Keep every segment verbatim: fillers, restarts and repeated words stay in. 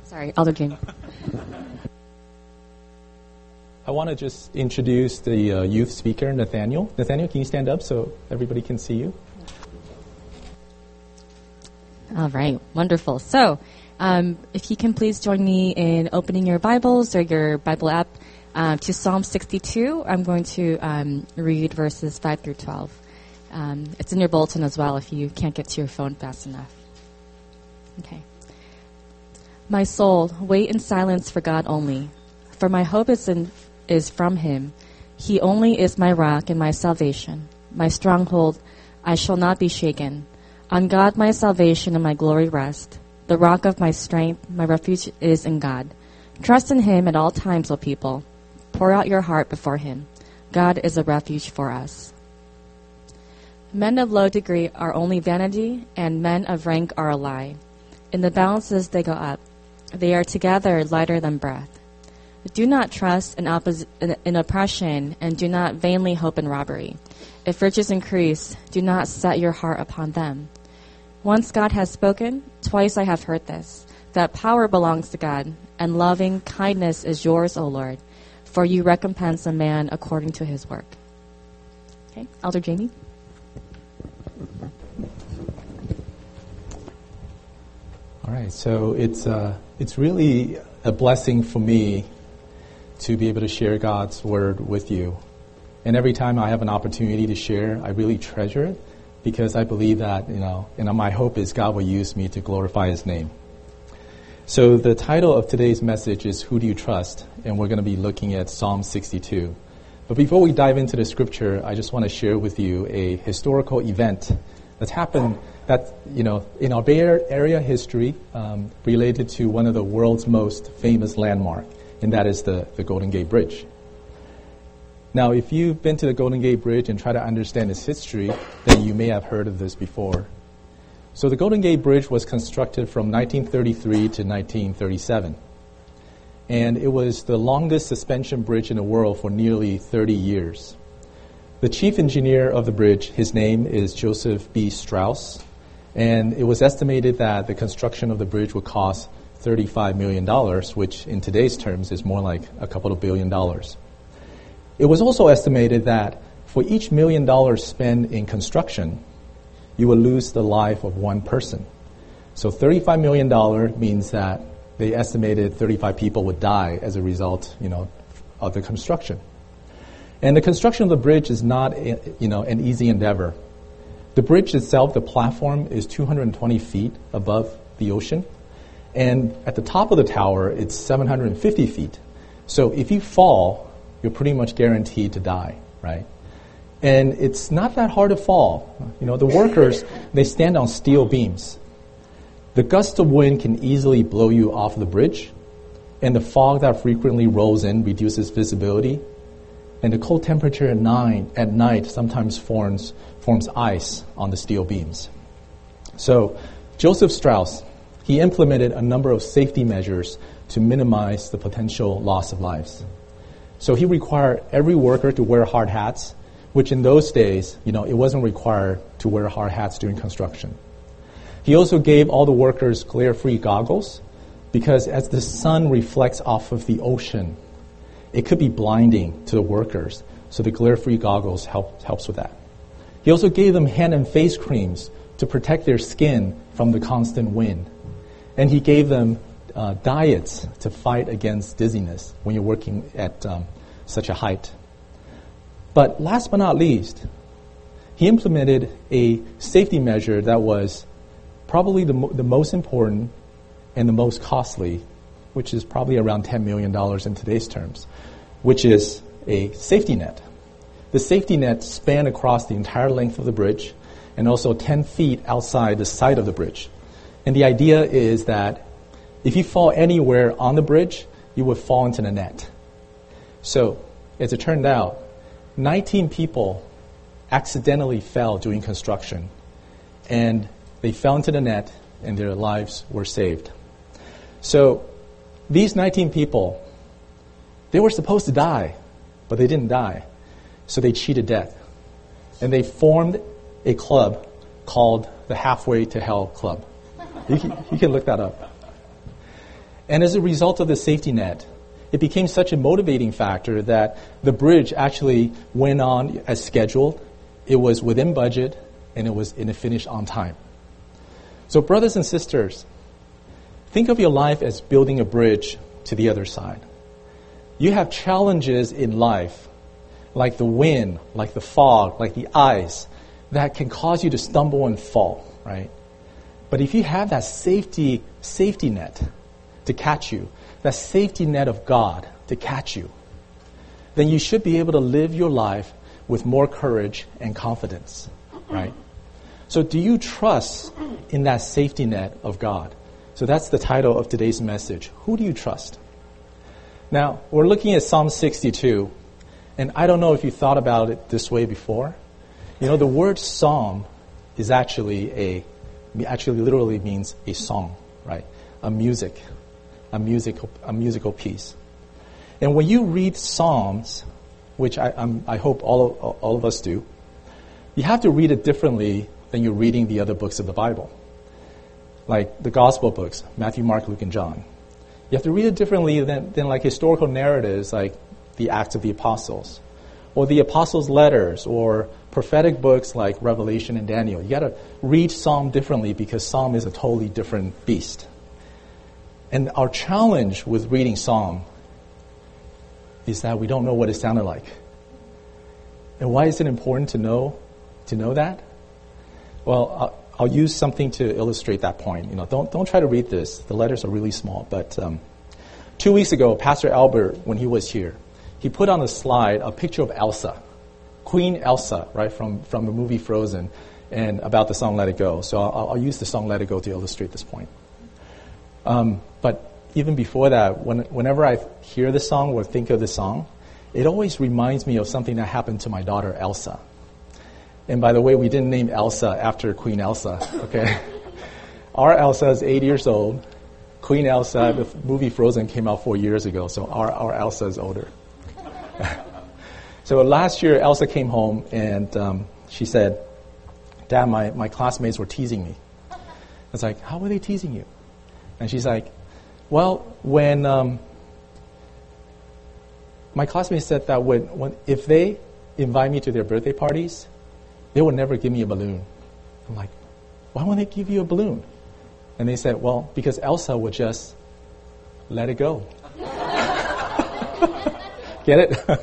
Sorry, Elder Jamie. I want to just introduce the uh, youth speaker, Nathaniel. Nathaniel, can you stand up so everybody can see you? All right, wonderful. So, um, if you can please join me in opening your Bibles or your Bible app uh, to Psalm sixty-two. I'm going to um, read verses five through twelve. Um, it's in your bulletin as well if you can't get to your phone fast enough. Okay. My soul, wait in silence for God only, for my hope is in is from Him. He only is my rock and my salvation, my stronghold. I shall not be shaken. On God my salvation and my glory rest. The rock of my strength, my refuge is in God. Trust in Him at all times, O people. Pour out your heart before Him. God is a refuge for us. Men of low degree are only vanity, and men of rank are a lie. In the balances they go up. They are together lighter than breath. Do not trust in, oppos- in oppression, and do not vainly hope in robbery. If riches increase, do not set your heart upon them. Once God has spoken, twice I have heard this, that power belongs to God, and loving kindness is yours, O Lord, for you recompense a man according to his work. Okay, Elder Jamie. All right, so it's uh, it's really a blessing for me to be able to share God's word with you. And every time I have an opportunity to share, I really treasure it because I believe that, you know, and my hope is God will use me to glorify His name. So the title of today's message is Who Do You Trust? And we're going to be looking at Psalm sixty-two. But before we dive into the scripture, I just want to share with you a historical event that's happened that, you know, in our Bay Area history um, related to one of the world's most famous landmarks, and that is the, the Golden Gate Bridge. Now, if you've been to the Golden Gate Bridge and try to understand its history, then you may have heard of this before. So the Golden Gate Bridge was constructed from nineteen thirty-three to nineteen thirty-seven. And it was the longest suspension bridge in the world for nearly thirty years. The chief engineer of the bridge, his name is Joseph B. Strauss, and it was estimated that the construction of the bridge would cost thirty-five million dollars, which in today's terms is more like a couple of billion dollars. It was also estimated that for each million dollars spent in construction, you will lose the life of one person. So thirty-five million dollars means that they estimated thirty-five people would die as a result, you know, of the construction. And the construction of the bridge is not, you know, an easy endeavor. The bridge itself, the platform, is two hundred twenty feet above the ocean. And at the top of the tower, it's seven hundred fifty feet. So if you fall, you're pretty much guaranteed to die, right? And it's not that hard to fall. You know, the workers, they stand on steel beams. The gust of wind can easily blow you off the bridge, and the fog that frequently rolls in reduces visibility. And the cold temperature at night, at night sometimes forms, forms ice on the steel beams. So Joseph Strauss, he implemented a number of safety measures to minimize the potential loss of lives. So he required every worker to wear hard hats, which in those days, you know, it wasn't required to wear hard hats during construction. He also gave all the workers glare-free goggles because as the sun reflects off of the ocean, it could be blinding to the workers. So the glare-free goggles help, helps with that. He also gave them hand and face creams to protect their skin from the constant wind. And he gave them uh, diets to fight against dizziness when you're working at um, such a height. But last but not least, he implemented a safety measure that was probably the, mo- the most important and the most costly, which is probably around ten million dollars in today's terms, which is a safety net. The safety net spanned across the entire length of the bridge and also ten feet outside the side of the bridge. And the idea is that if you fall anywhere on the bridge, you would fall into the net. So, as it turned out, nineteen people accidentally fell during construction, and they fell into the net, and their lives were saved. So, these nineteen people, they were supposed to die, but they didn't die. So they cheated death. And they formed a club called the Halfway to Hell Club. You can, you can look that up. And as a result of the safety net, it became such a motivating factor that the bridge actually went on as scheduled. It was within budget, and it was and it finished on time. So brothers and sisters, think of your life as building a bridge to the other side. You have challenges in life, like the wind, like the fog, like the ice, that can cause you to stumble and fall, right? But if you have that safety safety net to catch you, that safety net of God to catch you, then you should be able to live your life with more courage and confidence, right? So do you trust in that safety net of God? So that's the title of today's message. Who do you trust? Now, we're looking at Psalm sixty-two, and I don't know if you thought about it this way before. You know, the word psalm is actually a, actually literally means a song, right? A music, a musical, a musical piece. And when you read Psalms, which I, I'm, I hope all of, all of us do, you have to read it differently than you're reading the other books of the Bible. Like the gospel books, Matthew, Mark, Luke, and John. You have to read it differently than, than like historical narratives like the Acts of the Apostles, or the Apostles' letters, or prophetic books like Revelation and Daniel. You got to read Psalm differently because Psalm is a totally different beast. And our challenge with reading Psalm is that we don't know what it sounded like. And why is it important to know to know that? Well, I'll, I'll use something to illustrate that point. You know, don't don't try to read this. The letters are really small. But um, two weeks ago, Pastor Albert, when he was here, he put on a slide a picture of Elsa, Queen Elsa, right, from, from the movie Frozen, and about the song Let It Go. So I'll, I'll use the song Let It Go to illustrate this point. Um, but even before that, when, whenever I hear the song or think of the song, it always reminds me of something that happened to my daughter Elsa. And by the way, we didn't name Elsa after Queen Elsa, okay? Our Elsa is eight years old. Queen Elsa, the movie Frozen came out four years ago, so our, our Elsa is older. So last year, Elsa came home, and um, she said, Dad, my, my classmates were teasing me. I was like, how were they teasing you? And she's like, well, when um, my classmates said that when, when if they invite me to their birthday parties, they would never give me a balloon. I'm like, why won't they give you a balloon? And they said, well, because Elsa would just let it go. Get it?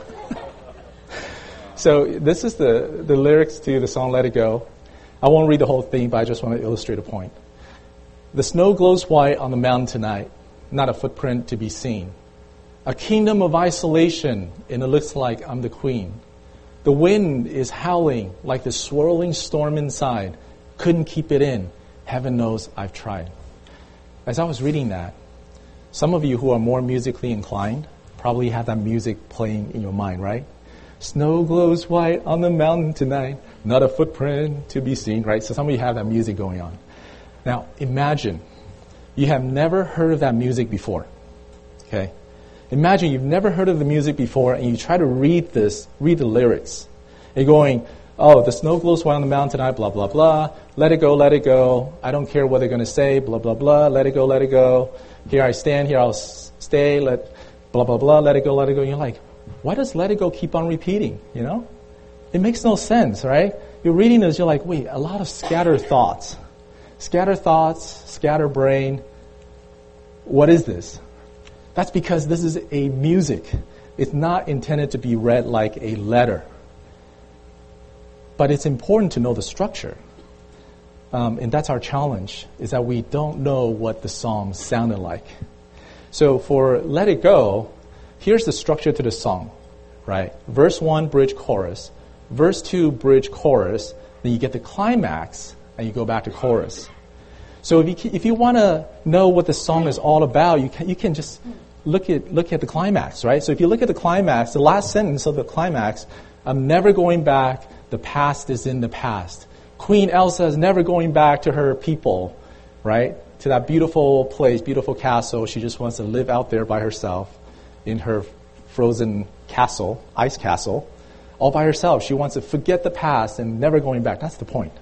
So this is the, the lyrics to the song Let It Go. I won't read the whole thing, but I just want to illustrate a point. The snow glows white on the mountain tonight, not a footprint to be seen. A kingdom of isolation, and it looks like I'm the queen. The wind is howling like the swirling storm inside. Couldn't keep it in. Heaven knows I've tried. As I was reading that, some of you who are more musically inclined probably have that music playing in your mind, right? Snow glows white on the mountain tonight, not a footprint to be seen, right? So some of you have that music going on. Now, imagine you have never heard of that music before, okay? Imagine you've never heard of the music before, and you try to read this, read the lyrics. You're going, oh, the snow glows white on the mountain tonight, blah, blah, blah. Let it go, let it go. I don't care what they're going to say, blah, blah, blah. Let it go, let it go. Here I stand, here I'll s- stay, let, blah, blah, blah. Let it go, let it go. And you're like, why does let it go keep on repeating, you know? It makes no sense, right? You're reading this, you're like, wait, a lot of scattered thoughts. Scattered thoughts, scattered brain. What is this? That's because this is a music. It's not intended to be read like a letter. But it's important to know the structure. Um, and that's our challenge, is that we don't know what the psalm sounded like. So for Let It Go, here's the structure to the song, right? Verse one, bridge, chorus. Verse two, bridge, chorus. Then you get the climax, and you go back to chorus. So if you if you want to know what the song is all about, you can you can just look at look at the climax, right? So if you look at the climax, the last sentence of the climax, I'm never going back. The past is in the past. Queen Elsa is never going back to her people, right? To that beautiful place, beautiful castle. She just wants to live out there by herself in her frozen castle, ice castle, all by herself. She wants to forget the past and never going back. That's the point.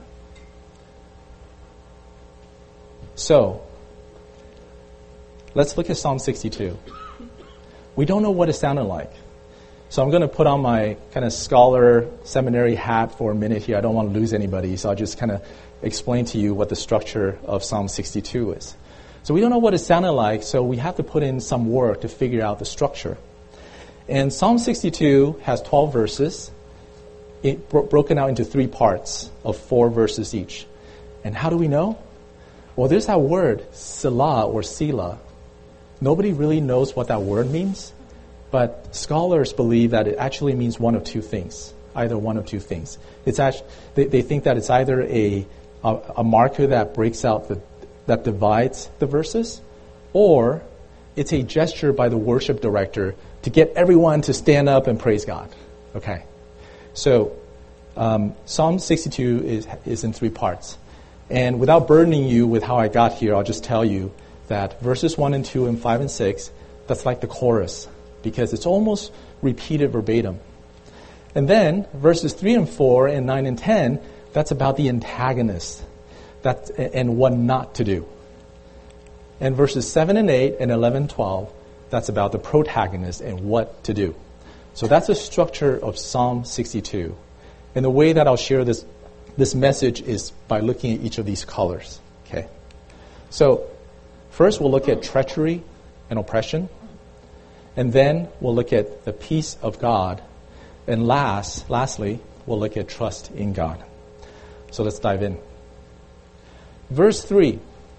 let's look at Psalm sixty-two. We don't know what it sounded like. So I'm going to put on my kind of scholar seminary hat for a minute here. I don't want to lose anybody, so I'll just kind of explain to you what the structure of Psalm sixty-two is. So we don't know what it sounded like, so we have to put in some work to figure out the structure. And Psalm sixty-two has twelve verses, it bro- broken out into three parts of four verses each. And how do we know? Well, there's that word, Selah or Selah. Nobody really knows what that word means, but scholars believe that it actually means one of two things, either one of two things. It's actually, they, they think that it's either a, a, a marker that breaks out, the, that divides the verses, or it's a gesture by the worship director to get everyone to stand up and praise God. Okay, so um, Psalm sixty-two is, is in three parts. And without burdening you with how I got here, I'll just tell you that verses one and two and five and six, that's like the chorus, because it's almost repeated verbatim. And then verses three and four and nine and ten, that's about the antagonist that, and what not to do. And verses seven and eight and eleven and twelve, that's about the protagonist and what to do. So that's the structure of Psalm sixty-two. And the way that I'll share this this message is by looking at each of these colors. Okay. So first we'll look at treachery and oppression. And then we'll look at the peace of God. And last, lastly, we'll look at trust in God. So let's dive in. Verse three.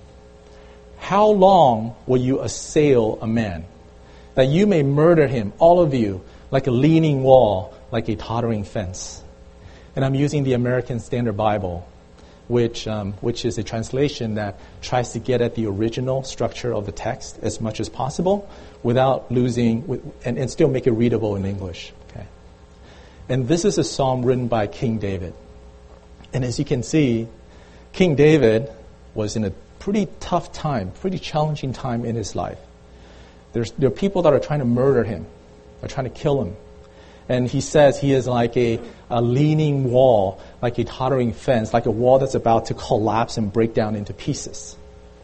How long will you assail a man, that you may murder him, all of you, like a leaning wall, like a tottering fence? And I'm using the American Standard Bible, which um, which is a translation that tries to get at the original structure of the text as much as possible without losing, and, and still make it readable in English. Okay. And this is a psalm written by King David. And as you can see, King David was in a pretty tough time, pretty challenging time in his life. There's, there are people that are trying to murder him, are trying to kill him. And he says he is like a, a leaning wall, like a tottering fence, like a wall that's about to collapse and break down into pieces.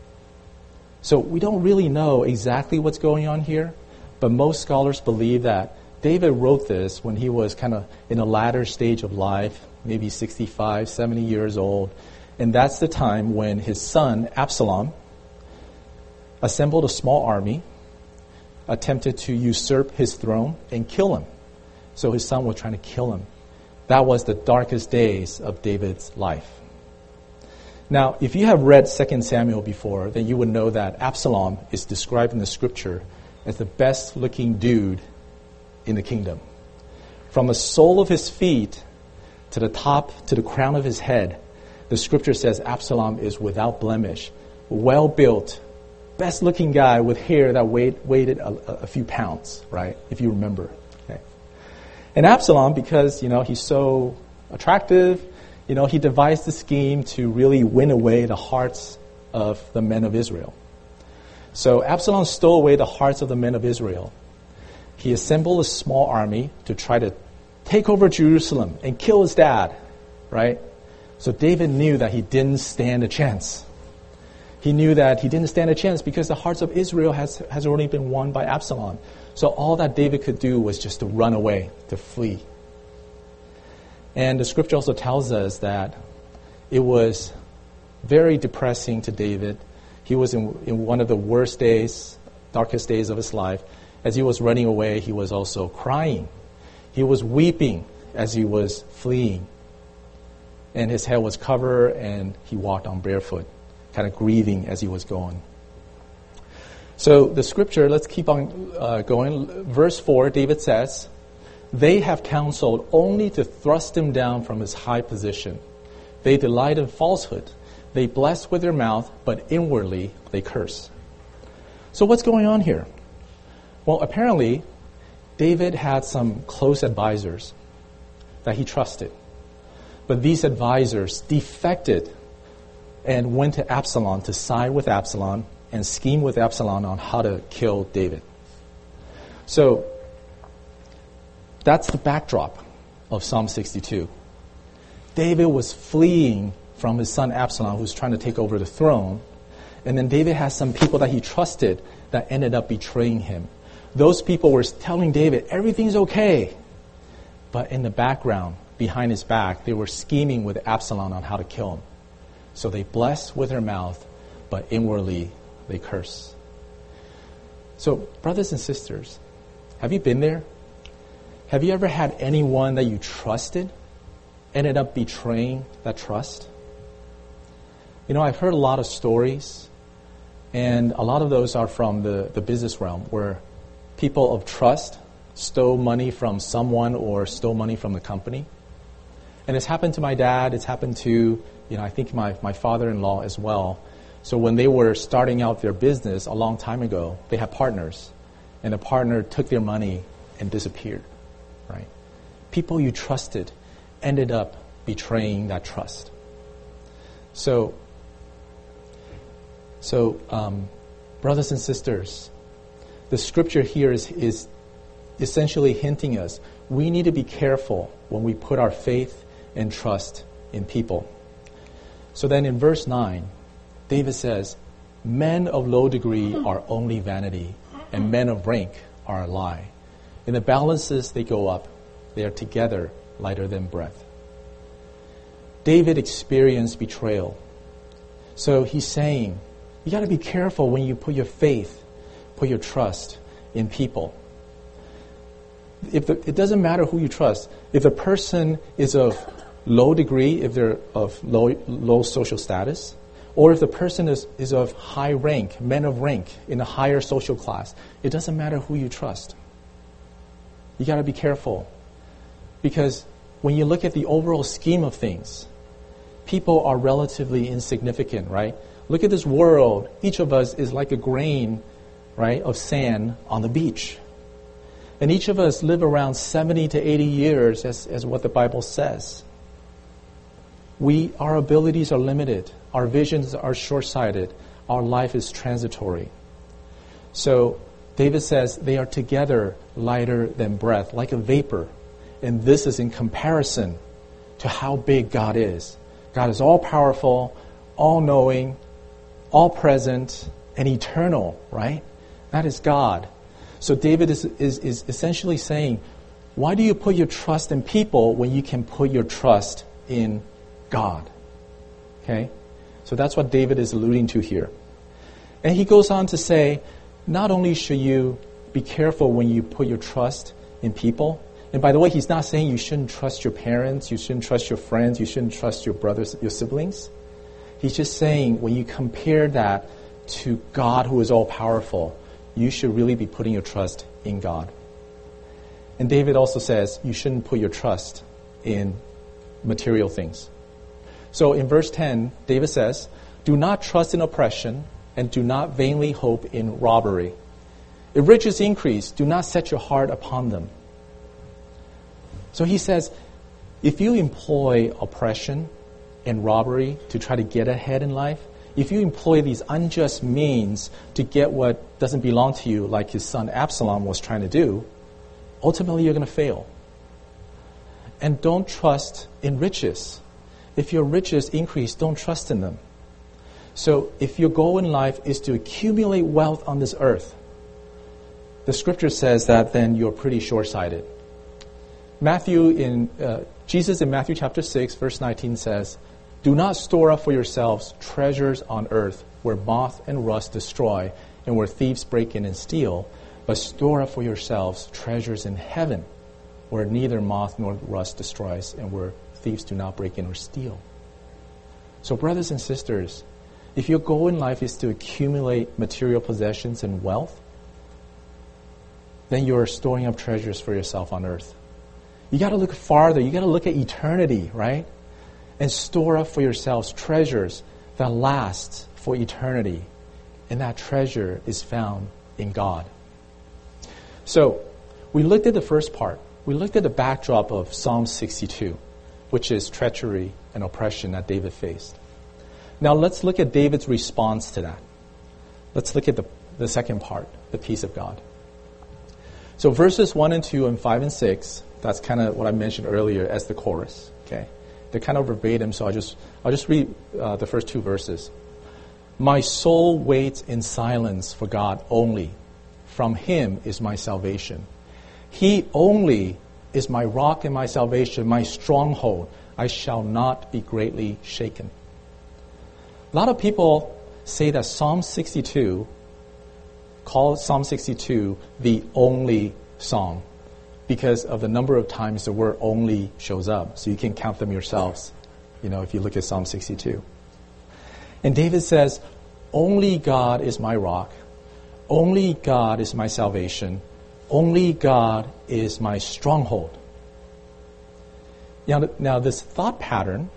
So we don't really know exactly what's going on here, but most scholars believe that David wrote this when he was kind of in a latter stage of life, maybe sixty-five, seventy years old. And that's the time when his son, Absalom, assembled a small army, attempted to usurp his throne and kill him. So his son was trying to kill him. That was the darkest days of David's life. Now, if you have read Second Samuel before, then you would know that Absalom is described in the scripture as the best-looking dude in the kingdom. From the sole of his feet to the top, to the crown of his head, the scripture says Absalom is without blemish, well-built, best-looking guy with hair that weighed, weighed a, a few pounds, right? If you remember. Okay. And Absalom, because, you know, he's so attractive, you know, he devised a scheme to really win away the hearts of the men of Israel. So Absalom stole away the hearts of the men of Israel. He assembled a small army to try to take over Jerusalem and kill his dad, right? So David knew that he didn't stand a chance. He knew that he didn't stand a chance because the hearts of Israel has, has already been won by Absalom. So all that David could do was just to run away, to flee. And the scripture also tells us that it was very depressing to David. He was in, in one of the worst days, darkest days of his life. As he was running away, he was also crying. He was weeping as he was fleeing. And his head was covered, and he walked on barefoot, kind of grieving as he was going. So the scripture, let's keep on uh, going. Verse four, David says, "They have counseled only to thrust him down from his high position. They delight in falsehood. They bless with their mouth, but inwardly they curse." So what's going on here? Well, apparently, David had some close advisors that he trusted. But these advisors defected and went to Absalom to side with Absalom and scheme with Absalom on how to kill David. So that's the backdrop of Psalm sixty-two. David was fleeing from his son Absalom, who's trying to take over the throne. And then David has some people that he trusted that ended up betraying him. Those people were telling David, everything's okay. But in the background, behind his back, they were scheming with Absalom on how to kill him. So they bless with their mouth, but inwardly they curse. So, brothers and sisters, have you been there? Have you ever had anyone that you trusted ended up betraying that trust? You know, I've heard a lot of stories, and a lot of those are from the, the business realm, where people of trust stole money from someone or stole money from the company. And it's happened to my dad. It's happened to, you know, I think my, my father-in-law as well. So when they were starting out their business a long time ago, they had partners. And the partner took their money and disappeared, right? People you trusted ended up betraying that trust. So, so um, brothers and sisters, the scripture here is, is essentially hinting us we need to be careful when we put our faith and trust in people. So then in verse nine, David says, men of low degree are only vanity, and men of rank are a lie. In the balances they go up, they are together lighter than breath. David experienced betrayal. So he's saying, you got to be careful when you put your faith, put your trust in people. If the, it doesn't matter who you trust. If the person is of low degree, if they're of low, low social status, or if the person is, is of high rank, men of rank, in a higher social class, it doesn't matter who you trust. You got to be careful. Because when you look at the overall scheme of things, people are relatively insignificant, right? Look at this world. Each of us is like a grain, right, of sand on the beach. And each of us live around seventy to eighty years, as, as what the Bible says. We, our abilities are limited. Our visions are short-sighted. Our life is transitory. So David says they are together lighter than breath, like a vapor. And this is in comparison to how big God is. God is all-powerful, all-knowing, all-present, and eternal, right? That is God. So David is, is, is essentially saying, why do you put your trust in people when you can put your trust in God? Okay? So that's what David is alluding to here. And he goes on to say, not only should you be careful when you put your trust in people, and by the way, he's not saying you shouldn't trust your parents, you shouldn't trust your friends, you shouldn't trust your brothers, your siblings. He's just saying when you compare that to God who is all-powerful, you should really be putting your trust in God. And David also says you shouldn't put your trust in material things. So in verse ten, David says, do not trust in oppression and do not vainly hope in robbery. If riches increase, do not set your heart upon them. So he says, if you employ oppression and robbery to try to get ahead in life, if you employ these unjust means to get what doesn't belong to you, like his son Absalom was trying to do, ultimately you're going to fail. And don't trust in riches. If your riches increase, don't trust in them. So if your goal in life is to accumulate wealth on this earth, the scripture says that then you're pretty short-sighted. Matthew in uh, Jesus in Matthew chapter six, verse nineteen says, do not store up for yourselves treasures on earth where moth and rust destroy and where thieves break in and steal, but store up for yourselves treasures in heaven where neither moth nor rust destroys and where thieves do not break in or steal. So brothers and sisters, if your goal in life is to accumulate material possessions and wealth, then you're storing up treasures for yourself on earth. You got to look farther. You got to look at eternity, right? And store up for yourselves treasures that last for eternity. And that treasure is found in God. So, we looked at the first part. We looked at the backdrop of Psalm sixty-two, which is treachery and oppression that David faced. Now let's look at David's response to that. Let's look at the, the second part, the peace of God. So verses one and two and five and six, that's kind of what I mentioned earlier as the chorus. Okay, they're kind of verbatim, so I'll just I'll just read uh, the first two verses. My soul waits in silence for God only. From him is my salvation. He only is my rock and my salvation, my stronghold. I shall not be greatly shaken. A lot of people say that Psalm sixty-two, call Psalm sixty-two the only psalm because of the number of times the word only shows up. So you can count them yourselves, you know, if you look at Psalm sixty-two. And David says, only God is my rock. Only God is my salvation. Only God is my stronghold. Now, now this thought pattern,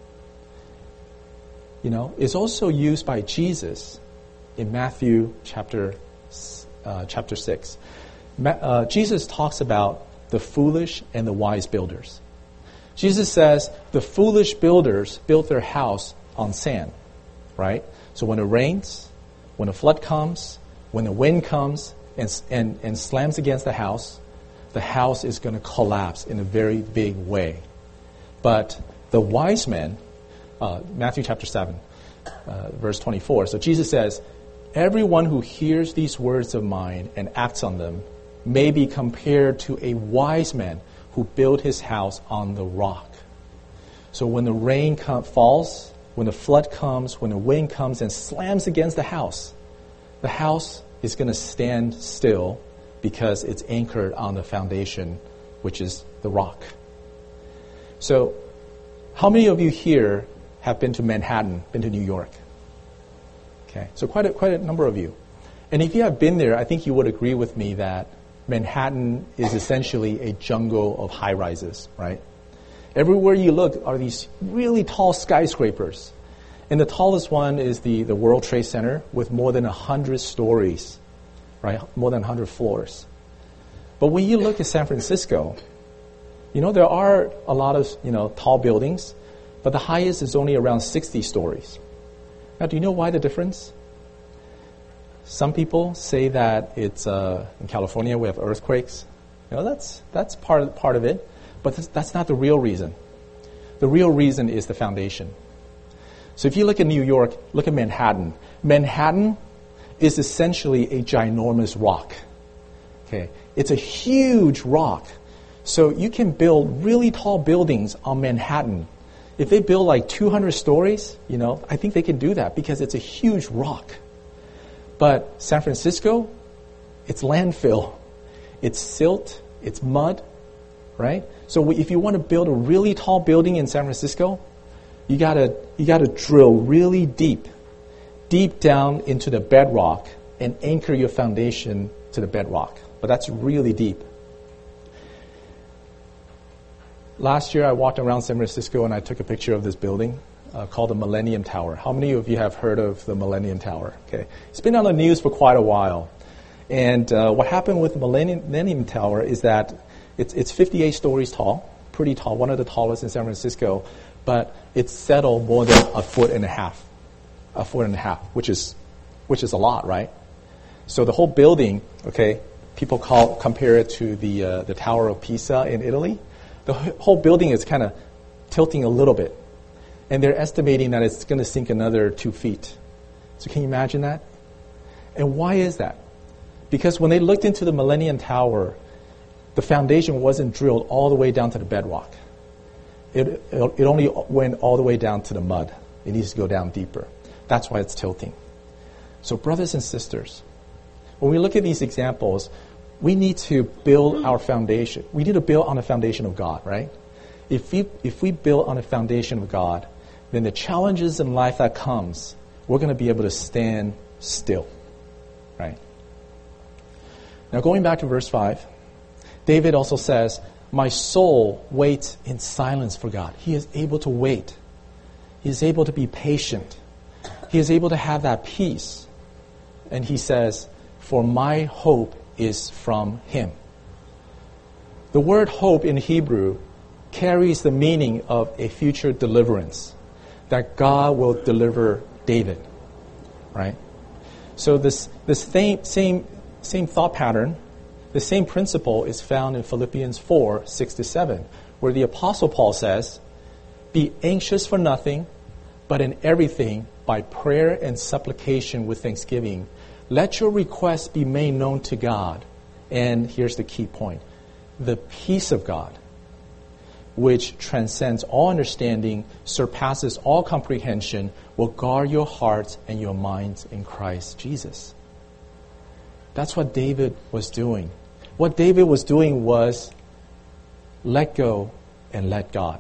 you know, is also used by Jesus in Matthew chapter uh, chapter six. Ma- uh, Jesus talks about the foolish and the wise builders. Jesus says the foolish builders built their house on sand, right? So when it rains, when a flood comes, when the wind comes and and, and slams against the house, the house is going to collapse in a very big way. But the wise men, uh, Matthew chapter seven, uh, verse twenty-four. So Jesus says, everyone who hears these words of mine and acts on them may be compared to a wise man who built his house on the rock. So when the rain com- falls, when the flood comes, when the wind comes and slams against the house, the house is going to stand still because it's anchored on the foundation, which is the rock. So, how many of you here have been to Manhattan, been to New York? Okay, so quite a, quite a number of you. And if you have been there, I think you would agree with me that Manhattan is essentially a jungle of high-rises, right? Everywhere you look are these really tall skyscrapers. And the tallest one is the, the World Trade Center with more than one hundred stories, right? More than one hundred floors. But when you look at San Francisco, you know, there are a lot of, you know, tall buildings, but the highest is only around sixty stories. Now, do you know why the difference? Some people say that it's uh, in California we have earthquakes. You know, that's that's part of, part of it, but that's, that's not the real reason. The real reason is the foundation. So if you look at New York, look at Manhattan. Manhattan is essentially a ginormous rock. Okay, it's a huge rock. So you can build really tall buildings on Manhattan. If they build like two hundred stories, you know, I think they can do that because it's a huge rock. But San Francisco, it's landfill. It's silt. It's mud, right? So if you want to build a really tall building in San Francisco, you gotta you gotta drill really deep, deep down into the bedrock and anchor your foundation to the bedrock. But that's really deep. Last year, I walked around San Francisco and I took a picture of this building uh, called the Millennium Tower. How many of you have heard of the Millennium Tower? Okay, it's been on the news for quite a while. And uh, what happened with the Millennium, Millennium Tower is that it's, it's fifty-eight stories tall, pretty tall, one of the tallest in San Francisco, but it's settled more than a foot and a half, a foot and a half, which is, which is a lot, right? So the whole building, okay, people call compare it to the uh, the Tower of Pisa in Italy. The whole building is kind of tilting a little bit. And they're estimating that it's going to sink another two feet. So can you imagine that? And why is that? Because when they looked into the Millennium Tower, the foundation wasn't drilled all the way down to the bedrock. It, it, it only went all the way down to the mud. It needs to go down deeper. That's why it's tilting. So brothers and sisters, when we look at these examples, we need to build our foundation. We need to build on the foundation of God, right? If we if we build on the foundation of God, then the challenges in life that comes, we're going to be able to stand still, right? Now going back to verse five, David also says, my soul waits in silence for God. He is able to wait. He is able to be patient. He is able to have that peace. And he says, for my hope is from him. The word hope in Hebrew carries the meaning of a future deliverance, that God will deliver David, right? So this this same same same thought pattern, the same principle is found in Philippians four, six to seven, where the Apostle Paul says, be anxious for nothing, but in everything by prayer and supplication with thanksgiving, let your requests be made known to God. And here's the key point. The peace of God, which transcends all understanding, surpasses all comprehension, will guard your hearts and your minds in Christ Jesus. That's what David was doing. What David was doing was let go and let God.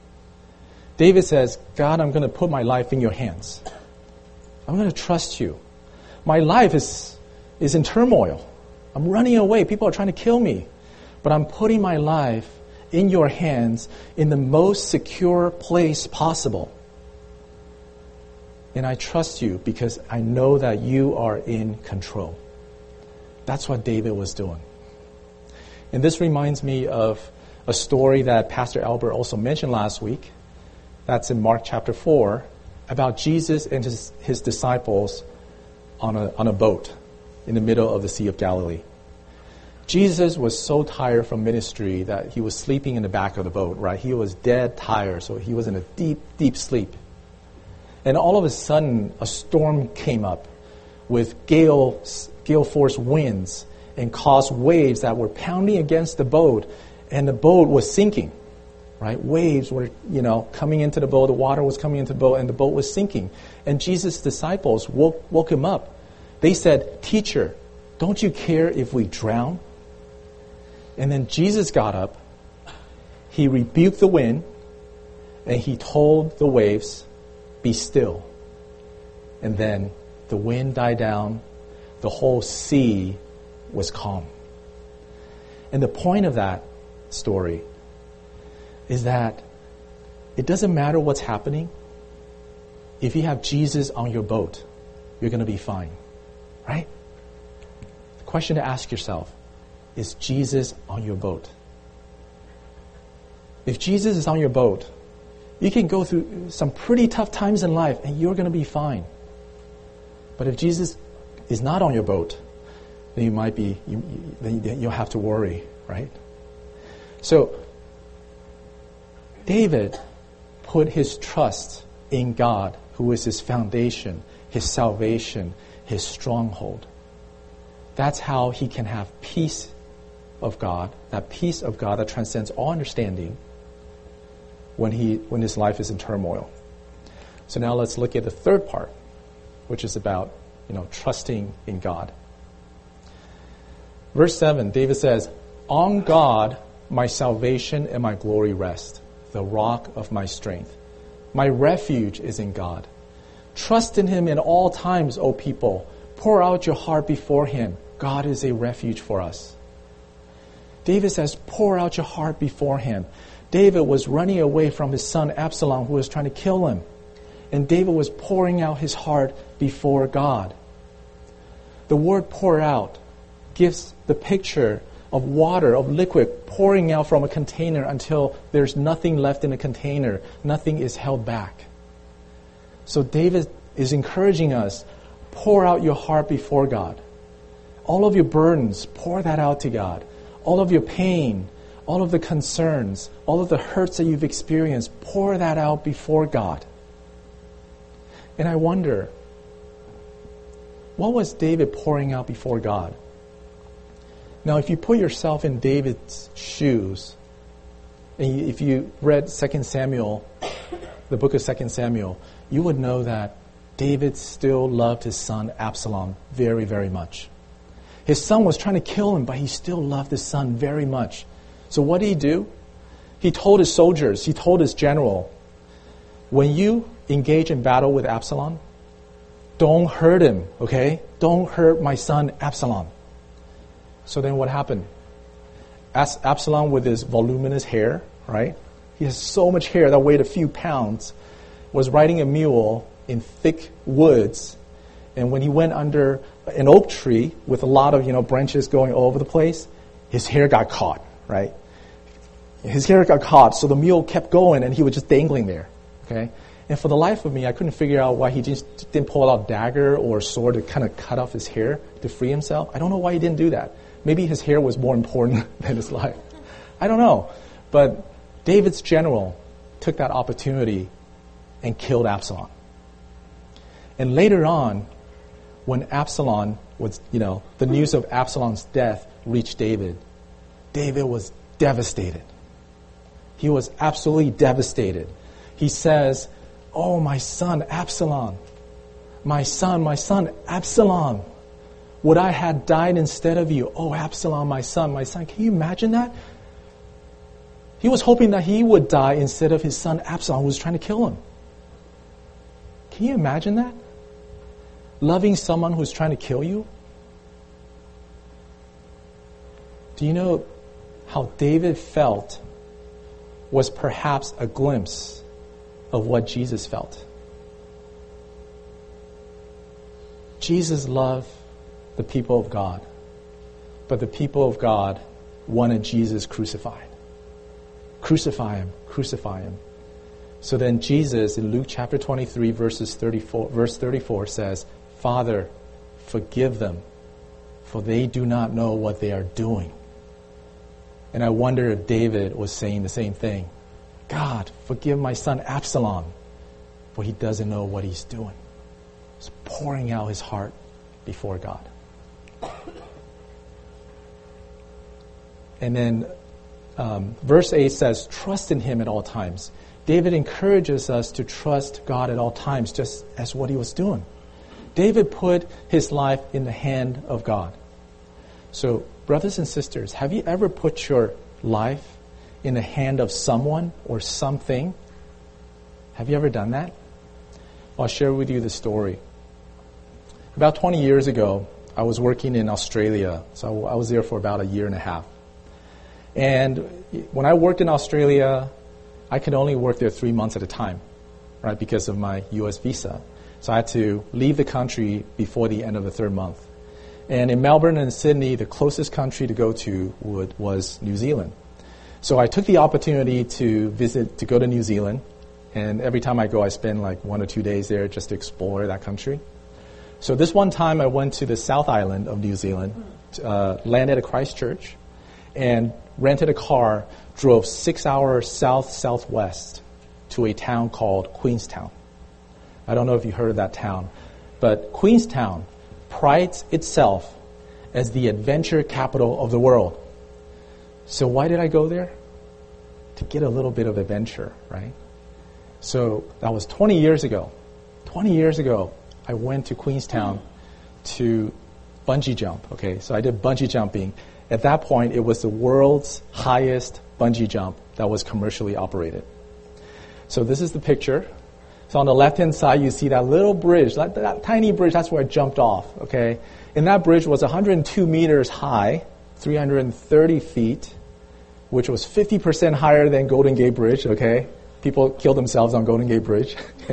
David says, God, I'm going to put my life in your hands. I'm going to trust you. My life is, is in turmoil. I'm running away. People are trying to kill me. But I'm putting my life in your hands in the most secure place possible. And I trust you because I know that you are in control. That's what David was doing. And this reminds me of a story that Pastor Albert also mentioned last week. That's in Mark chapter four, about Jesus and his, his disciples on a, on a boat in the middle of the Sea of Galilee. Jesus was so tired from ministry that he was sleeping in the back of the boat, right? He was dead tired, so he was in a deep, deep sleep. And all of a sudden, a storm came up with gale, gale force winds and caused waves that were pounding against the boat, and the boat was sinking, right? Waves were, you know, coming into the boat, the water was coming into the boat, and the boat was sinking. And Jesus' disciples woke, woke him up. They said, "Teacher, don't you care if we drown?" And then Jesus got up, he rebuked the wind, and he told the waves, "Be still." And then the wind died down, the whole sea was calm. And the point of that story is that it doesn't matter what's happening. If you have Jesus on your boat, you're going to be fine, right? The question to ask yourself, is Jesus on your boat? If Jesus is on your boat, you can go through some pretty tough times in life and you're going to be fine. But if Jesus is not on your boat, then you might be, you, then you'll have to worry, right? So, David put his trust in God, who is his foundation, his salvation, his stronghold. That's how he can have peace of God, that peace of God that transcends all understanding when he when his life is in turmoil. So now let's look at the third part, which is about, you know, trusting in God. Verse seven, David says, "On God my salvation and my glory rest, the rock of my strength. My refuge is in God. Trust in him in all times, O people. Pour out your heart before him. God is a refuge for us." David says, pour out your heart before him. David was running away from his son Absalom, who was trying to kill him. And David was pouring out his heart before God. The word pour out gives the picture of water, of liquid, pouring out from a container until there's nothing left in the container. Nothing is held back. So David is encouraging us, pour out your heart before God. All of your burdens, pour that out to God. All of your pain, all of the concerns, all of the hurts that you've experienced, pour that out before God. And I wonder, what was David pouring out before God? Now, if you put yourself in David's shoes, and if you read Second Samuel, the book of Second Samuel, you would know that David still loved his son Absalom very, very much. His son was trying to kill him, but he still loved his son very much. So what did he do? He told his soldiers, he told his general, when you engage in battle with Absalom, don't hurt him, okay? Don't hurt my son Absalom. So then what happened? As Absalom, with his voluminous hair, right? He has so much hair that weighed a few pounds, was riding a mule in thick woods. And when he went under an oak tree with a lot of, you know, branches going all over the place, his hair got caught, right? His hair got caught, so the mule kept going and he was just dangling there, okay? And for the life of me, I couldn't figure out why he just didn't pull out a dagger or a sword to kind of cut off his hair to free himself. I don't know why he didn't do that. Maybe his hair was more important than his life. I don't know. But David's general took that opportunity and killed Absalom. And later on, when Absalom was, you know, the news of Absalom's death reached David, David was devastated. He was absolutely devastated. He says, "Oh, my son, Absalom, my son, my son, Absalom, would I had died instead of you? Oh, Absalom, my son, my son." Can you imagine that? He was hoping that he would die instead of his son Absalom, who was trying to kill him. Can you imagine that? Loving someone who's trying to kill you? Do you know how David felt was perhaps a glimpse of what Jesus felt? Jesus loved the people of God, but the people of God wanted Jesus crucified. Crucify him, crucify him. So then Jesus, in Luke chapter twenty-three, verses thirty-four, verse thirty-four says, "Father, forgive them, for they do not know what they are doing." And I wonder if David was saying the same thing. God, forgive my son Absalom, for he doesn't know what he's doing. He's pouring out his heart before God. And then um, verse eight says, "Trust in him at all times." David encourages us to trust God at all times, just as what he was doing. David put his life in the hand of God. So, brothers and sisters, have you ever put your life in the hand of someone or something? Have you ever done that? I'll share with you the story. About twenty years ago, I was working in Australia. So I was there for about a year and a half. And when I worked in Australia, I could only work there three months at a time, right, because of my U S visa. So I had to leave the country before the end of the third month. And in Melbourne and Sydney, the closest country to go to would, was New Zealand. So I took the opportunity to visit, to go to New Zealand. And every time I go, I spend like one or two days there just to explore that country. So this one time I went to the South Island of New Zealand, uh, landed at Christchurch, and rented a car, drove six hours south-southwest to a town called Queenstown. I don't know if you heard of that town, but Queenstown prides itself as the adventure capital of the world. So why did I go there? To get a little bit of adventure, right? So that was twenty years ago. twenty years ago, I went to Queenstown to bungee jump. Okay, so I did bungee jumping. At that point, it was the world's highest bungee jump that was commercially operated. So this is the picture. So on the left-hand side, you see that little bridge, that, that tiny bridge, that's where I jumped off, okay? And that bridge was one hundred two meters high, three hundred thirty feet, which was fifty percent higher than Golden Gate Bridge, okay? People killed themselves on Golden Gate Bridge.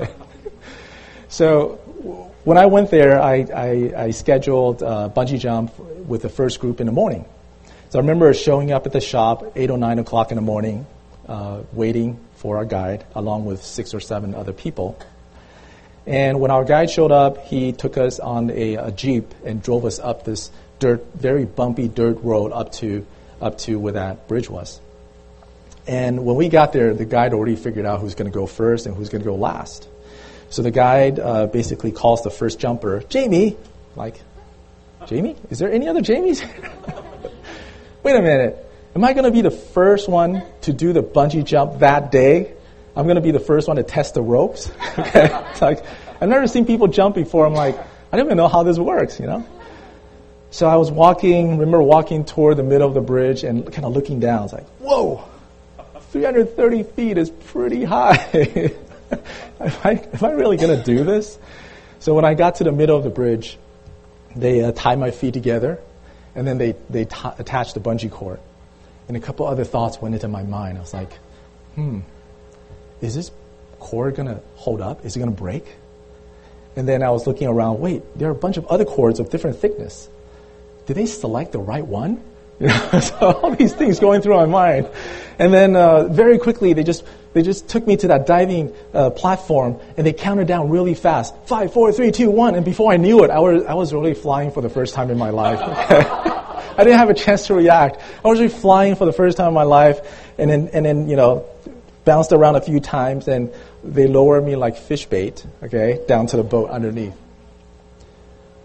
So when I went there, I, I, I scheduled a bungee jump with the first group in the morning. So I remember showing up at the shop eight or nine o'clock in the morning, uh, waiting for our guide, along with six or seven other people. And when our guide showed up, he took us on a, a Jeep and drove us up this dirt, very bumpy dirt road up to up to where that bridge was. And when we got there, the guide already figured out who's going to go first and who's going to go last. So the guide uh, basically calls the first jumper, "Jamie," like, "Jamie? Is there any other Jamies?" Wait a minute. Am I going to be the first one to do the bungee jump that day? I'm going to be the first one to test the ropes? Okay. It's like, I've never seen people jump before. I'm like, I don't even know how this works, you know? So I was walking, remember walking toward the middle of the bridge and kind of looking down. It's like, whoa, three hundred thirty feet is pretty high. am, I, am I really going to do this? So when I got to the middle of the bridge, they uh, tied my feet together, and then they, they t- attached the bungee cord. And a couple other thoughts went into my mind. I was like, hmm, is this cord going to hold up? Is it going to break? And then I was looking around, wait, there are a bunch of other cords of different thickness. Did they select the right one? You know, so all these things going through my mind. And then uh, very quickly, they just they just took me to that diving uh, platform, and they counted down really fast. Five, four, three, two, one. And before I knew it, I was I was really flying for the first time in my life. Okay? I didn't have a chance to react. I was really flying for the first time in my life, and then and then you know, bounced around a few times, and they lowered me like fish bait, okay, down to the boat underneath.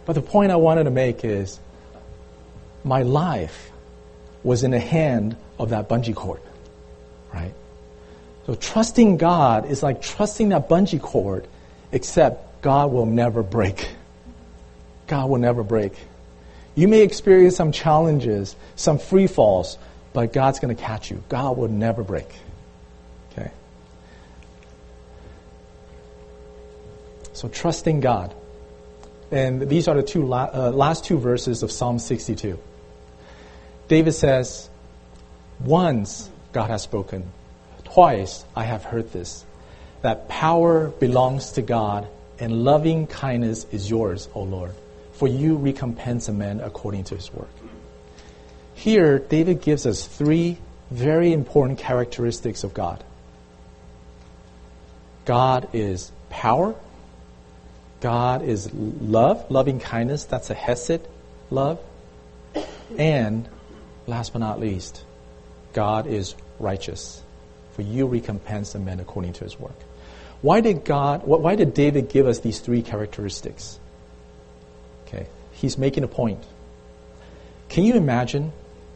But the point I wanted to make is my life was in the hand of that bungee cord, right? So trusting God is like trusting that bungee cord, except God will never break. God will never break. You may experience some challenges, some free falls, but God's going to catch you. God will never break. Okay? So trusting God. And these are the two la- uh, last two verses of Psalm sixty-two. David says, once God has spoken, twice I have heard this, that power belongs to God and loving kindness is yours, O Lord, for you recompense a man according to his work. Here, David gives us three very important characteristics of God. God is power. God is love, loving kindness. That's a hesed love. And last but not least, God is righteous. For you recompense a man according to his work. Why did God, why did David give us these three characteristics? Okay, he's making a point. Can you imagine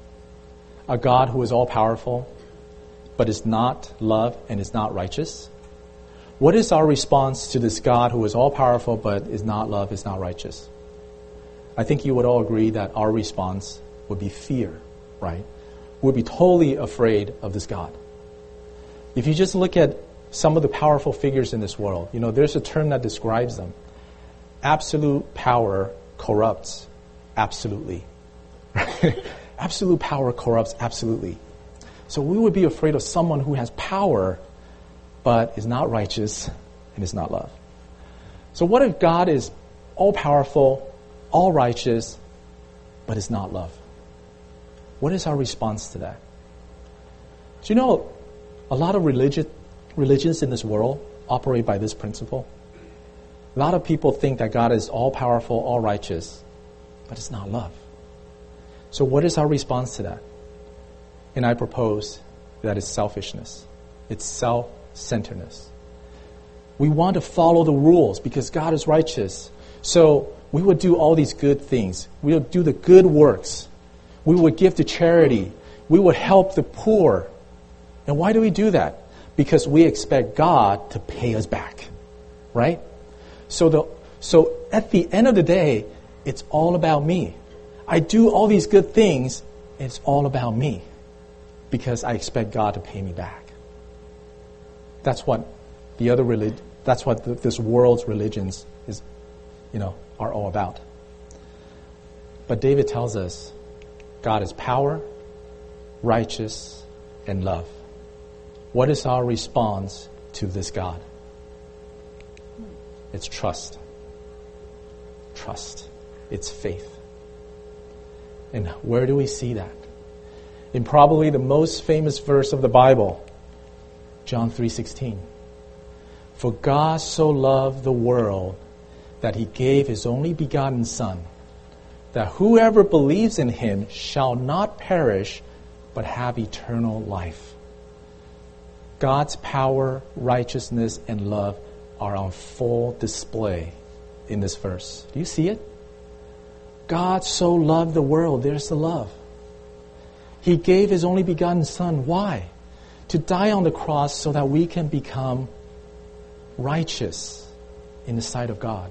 a God who is all-powerful, but is not love and is not righteous? What is our response to this God who is all-powerful, but is not love, is not righteous? I think you would all agree that our response would be fear, right? We'd be totally afraid of this God. If you just look at some of the powerful figures in this world, you know, there's a term that describes them. Absolute power corrupts absolutely. Absolute power corrupts absolutely. So we would be afraid of someone who has power but is not righteous and is not love. So what if God is all-powerful, all-righteous, but is not love? What is our response to that? Do you know a lot of religion, religions in this world operate by this principle? A lot of people think that God is all-powerful, all-righteous, but it's not love. So what is our response to that? And I propose that it's selfishness. It's self-centeredness. We want to follow the rules because God is righteous. So we would do all these good things. We would do the good works. We would give to charity. We would help the poor. And why do we do that? Because we expect God to pay us back. Right? So the so at the end of the day, it's all about me. I do all these good things, and it's all about me. Because I expect God to pay me back. That's what the other relig- that's what the, this world's religions is, you know, are all about. But David tells us God is power, righteous, and love. What is our response to this God? It's trust. Trust. It's faith. And where do we see that? In probably the most famous verse of the Bible, John three sixteen. For God so loved the world that he gave his only begotten Son, that whoever believes in him shall not perish, but have eternal life. God's power, righteousness, and love are on full display in this verse. Do you see it? God so loved the world. There's the love. He gave his only begotten Son. Why? To die on the cross so that we can become righteous in the sight of God.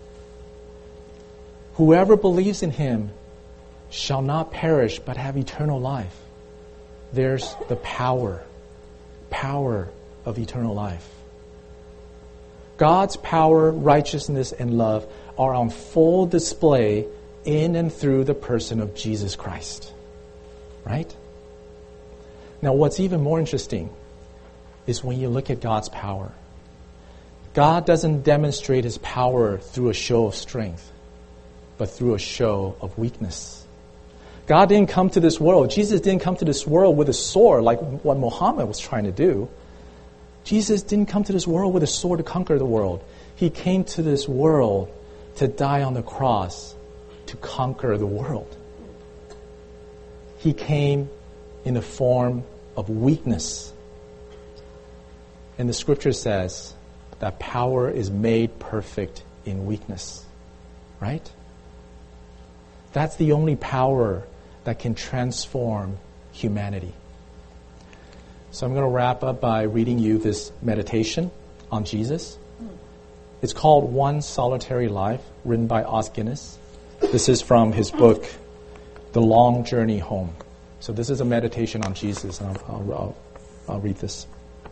Whoever believes in him shall not perish but have eternal life. There's the power, power of eternal life. God's power, righteousness, and love are on full display in and through the person of Jesus Christ. Right? Now, what's even more interesting is when you look at God's power. God doesn't demonstrate his power through a show of strength, but through a show of weakness. God didn't come to this world. Jesus didn't come to this world with a sword like what Muhammad was trying to do. Jesus didn't come to this world with a sword to conquer the world. He came to this world to die on the cross to conquer the world. He came in the form of weakness. And the scripture says that power is made perfect in weakness. Right? That's the only power that can transform humanity. So I'm going to wrap up by reading you this meditation on Jesus. It's called One Solitary Life, written by Os Guinness. This is from his book, The Long Journey Home. So this is a meditation on Jesus, and I'll, I'll, I'll, I'll read this.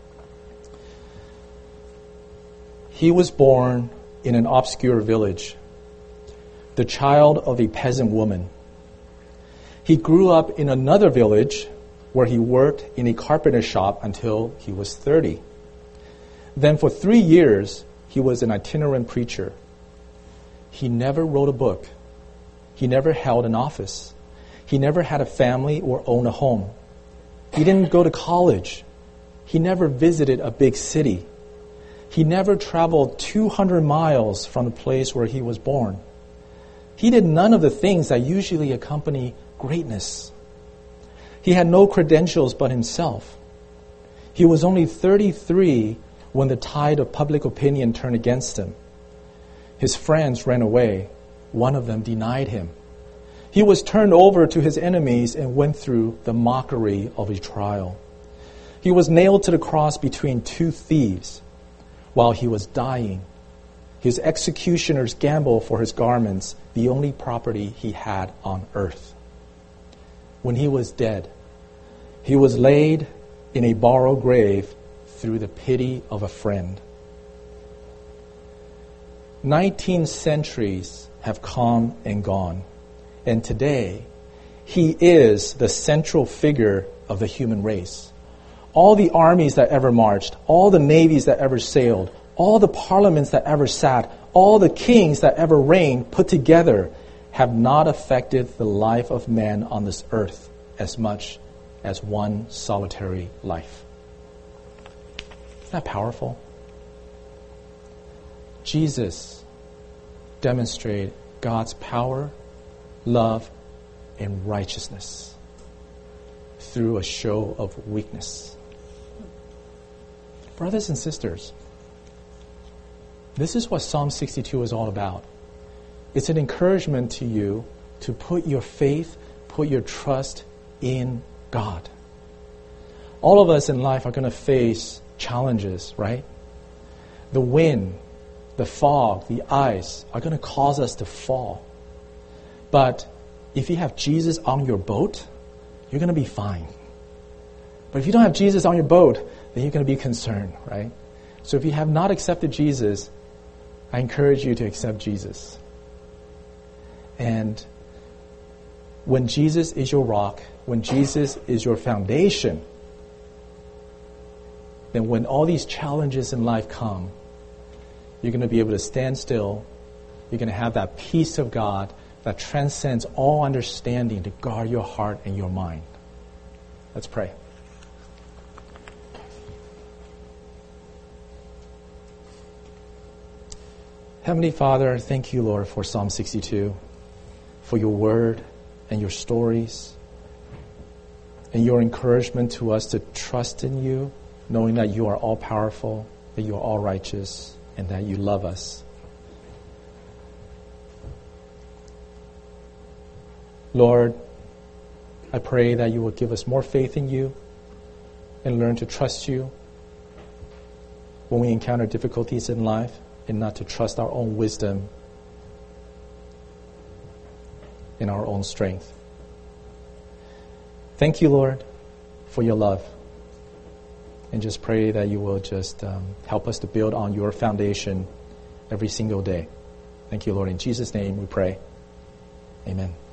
He was born in an obscure village, the child of a peasant woman. He grew up in another village where he worked in a carpenter shop until he was thirty. Then for three years, he was an itinerant preacher. He never wrote a book. He never held an office. He never had a family or owned a home. He didn't go to college. He never visited a big city. He never traveled two hundred miles from the place where he was born. He did none of the things that usually accompany greatness. He had no credentials but himself. He was only thirty-three when the tide of public opinion turned against him. His friends ran away. One of them denied him. He was turned over to his enemies and went through the mockery of a trial. He was nailed to the cross between two thieves. While he was dying, his executioners gambled for his garments, the only property he had on earth. When he was dead, he was laid in a borrowed grave through the pity of a friend. Nineteen centuries have come and gone, and today he is the central figure of the human race. All the armies that ever marched, all the navies that ever sailed, all the parliaments that ever sat, all the kings that ever reigned put together have not affected the life of man on this earth as much as one solitary life. Isn't that powerful? Jesus demonstrated God's power, love, and righteousness through a show of weakness. Brothers and sisters, this is what Psalm sixty-two is all about. It's an encouragement to you to put your faith, put your trust in God. All of us in life are going to face challenges, right? The wind, the fog, the ice are going to cause us to fall. But if you have Jesus on your boat, you're going to be fine. But if you don't have Jesus on your boat, then you're going to be concerned, right? So if you have not accepted Jesus, I encourage you to accept Jesus. And when Jesus is your rock, when Jesus is your foundation, then when all these challenges in life come, you're going to be able to stand still. You're going to have that peace of God that transcends all understanding to guard your heart and your mind. Let's pray. Heavenly Father, thank you, Lord, for Psalm sixty-two, for your word and your stories, and your encouragement to us to trust in you, knowing that you are all-powerful, that you are all-righteous, and that you love us. Lord, I pray that you will give us more faith in you and learn to trust you when we encounter difficulties in life, and not to trust our own wisdom in our own strength. Thank you, Lord, for your love. And just pray that you will just um, help us to build on your foundation every single day. Thank you, Lord. In Jesus' name we pray. Amen.